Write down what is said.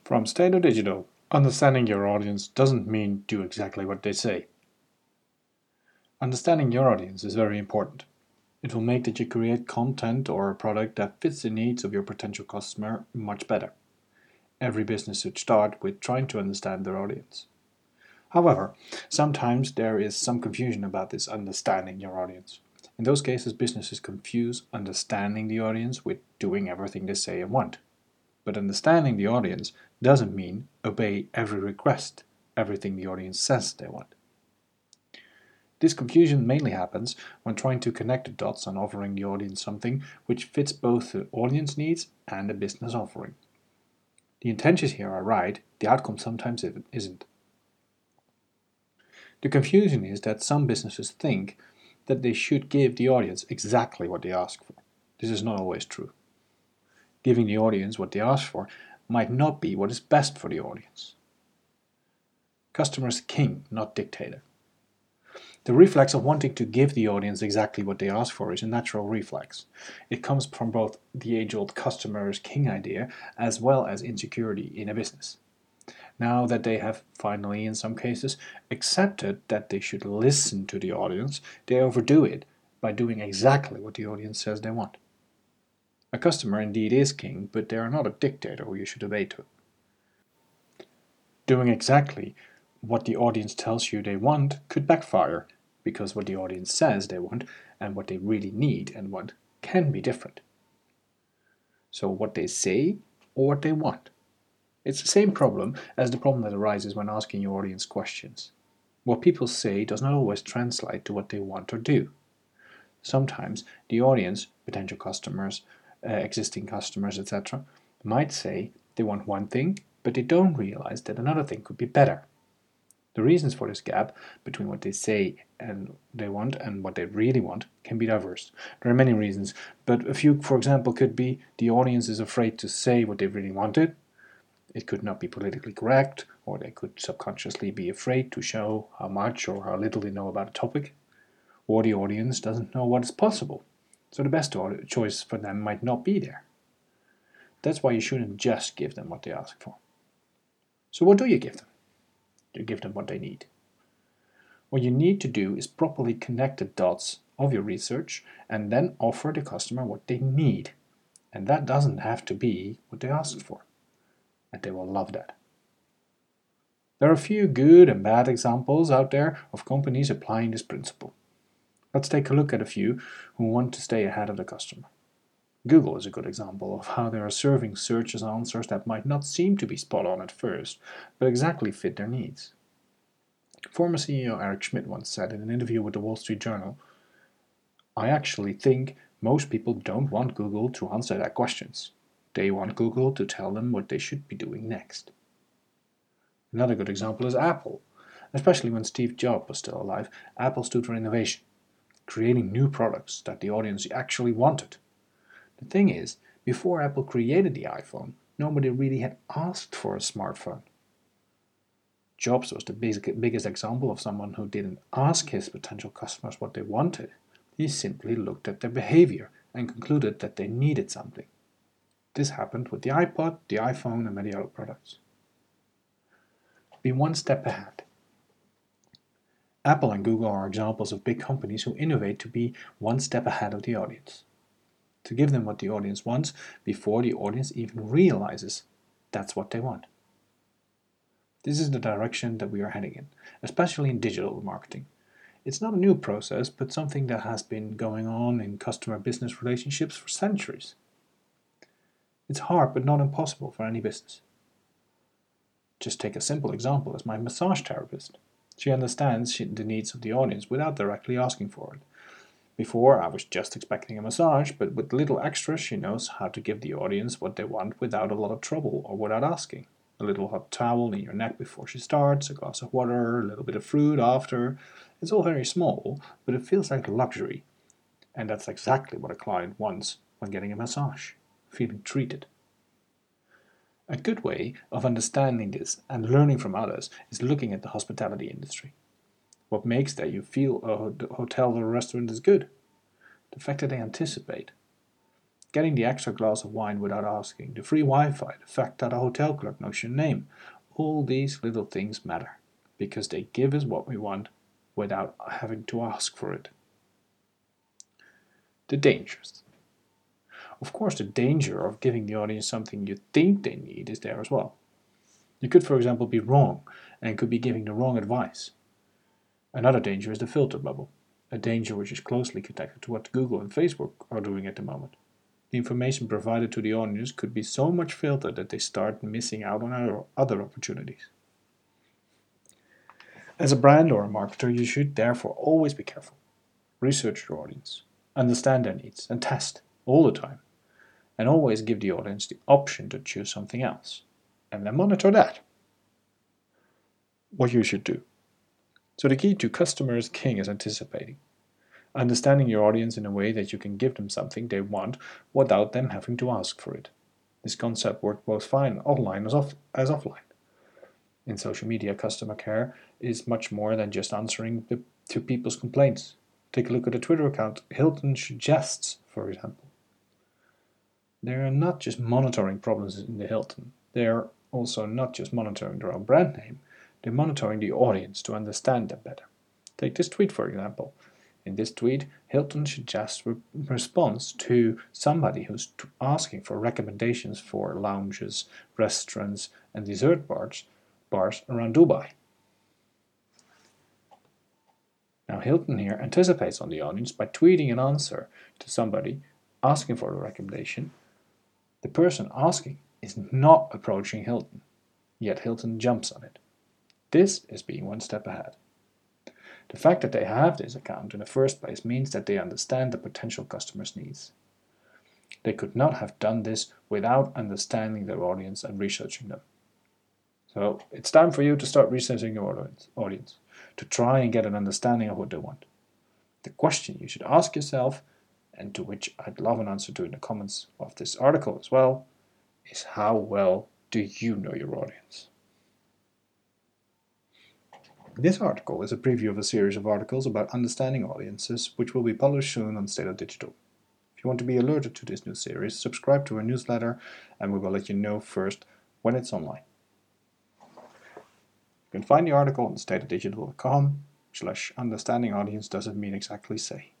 From Stato Digital, understanding your audience doesn't mean do exactly what they say. Understanding your audience is very important. It will make that you create content or a product that fits the needs of your potential customer much better. Every business should start with trying to understand their audience. However, sometimes there is some confusion about this understanding your audience. In those cases, businesses confuse understanding the audience with doing everything they say and want. But understanding the audience doesn't mean obey every request, everything the audience says they want. This confusion mainly happens when trying to connect the dots and offering the audience something which fits both the audience needs and the business offering. The intentions here are right, the outcome sometimes isn't. The confusion is that some businesses think that they should give the audience exactly what they ask for. This is not always true. Giving the audience what they ask for might not be what is best for the audience. Customer is king, not dictator. The reflex of wanting to give the audience exactly what they ask for is a natural reflex. It comes from both the age-old customer is king idea as well as insecurity in a business. Now that they have finally, in some cases, accepted that they should listen to the audience, they overdo it by doing exactly what the audience says they want. A customer indeed is king, but they are not a dictator who you should obey to. Doing exactly what the audience tells you they want could backfire, because what the audience says they want and what they really need and want can be different. So what they say or what they want. It's the same problem as the problem that arises when asking your audience questions. What people say does not always translate to what they want or do. Sometimes the audience, potential customers, existing customers, etc., might say they want one thing, but they don't realize that another thing could be better. The reasons for this gap between what they say and they want and what they really want can be diverse. There are many reasons, but a few, for example, could be the audience is afraid to say what they really wanted. It could not be politically correct, or they could subconsciously be afraid to show how much or how little they know about a topic. Or the audience doesn't know what is possible, so the best choice for them might not be there. That's why you shouldn't just give them what they ask for. So what do you give them? You give them what they need. What you need to do is properly connect the dots of your research and then offer the customer what they need. And that doesn't have to be what they asked for. And they will love that. There are a few good and bad examples out there of companies applying this principle. Let's take a look at a few who want to stay ahead of the customer. Google is a good example of how they are serving search answers that might not seem to be spot on at first, but exactly fit their needs. Former CEO Eric Schmidt once said in an interview with the Wall Street Journal, "I actually think most people don't want Google to answer their questions. They want Google to tell them what they should be doing next." Another good example is Apple. Especially when Steve Jobs was still alive, Apple stood for innovation, creating new products that the audience actually wanted. The thing is, before Apple created the iPhone, nobody really had asked for a smartphone. Jobs was the biggest example of someone who didn't ask his potential customers what they wanted. He simply looked at their behavior and concluded that they needed something. This happened with the iPod, the iPhone, and many other products. Be one step ahead. Apple and Google are examples of big companies who innovate to be one step ahead of the audience, to give them what the audience wants before the audience even realizes that's what they want. This is the direction that we are heading in, especially in digital marketing. It's not a new process, but something that has been going on in customer-business relationships for centuries. It's hard, but not impossible for any business. Just take a simple example as my massage therapist. She understands the needs of the audience without directly asking for it. Before, I was just expecting a massage, but with little extras, she knows how to give the audience what they want without a lot of trouble or without asking. A little hot towel in your neck before she starts, a glass of water, a little bit of fruit after. It's all very small, but it feels like luxury. And that's exactly what a client wants when getting a massage, feeling treated. A good way of understanding this and learning from others is looking at the hospitality industry. What makes that you feel a hotel or a restaurant is good? The fact that they anticipate. getting the extra glass of wine without asking, the free Wi-Fi, the fact that a hotel clerk knows your name. All these little things matter, because they give us what we want without having to ask for it. The dangers. Of course, the danger of giving the audience something you think they need is there as well. You could, for example, be wrong and could be giving the wrong advice. Another danger is the filter bubble, a danger which is closely connected to what Google and Facebook are doing at the moment. The information provided to the audience could be so much filtered that they start missing out on other opportunities. As a brand or a marketer, you should therefore always be careful. Research your audience, understand their needs, and test all the time. And always give the audience the option to choose something else. And then monitor that. What you should do. So the key to customer is king is anticipating. Understanding your audience in a way that you can give them something they want without them having to ask for it. This concept works both fine online as offline. In social media, customer care is much more than just answering to people's complaints. Take a look at the Twitter account Hilton Suggests, for example. They are not just monitoring problems in the Hilton. They are also not just monitoring their own brand name. They're monitoring the audience to understand them better. Take this tweet, for example. In this tweet, Hilton suggests response to somebody who's asking for recommendations for lounges, restaurants, and dessert bars around Dubai. Now Hilton here anticipates on the audience by tweeting an answer to somebody asking for a recommendation. The person asking is not approaching Hilton, yet Hilton jumps on it. This is being one step ahead. The fact that they have this account in the first place means that they understand the potential customer's needs. They could not have done this without understanding their audience and researching them. So it's time for you to start researching your audience, to try and get an understanding of what they want. The question you should ask yourself, and to which I'd love an answer to in the comments of this article as well, is how well do you know your audience? This article is a preview of a series of articles about understanding audiences, which will be published soon on State of Digital. If you want to be alerted to this new series, subscribe to our newsletter and we will let you know first when it's online. You can find the article on stateofdigital.com/understanding audience doesn't mean exactly say.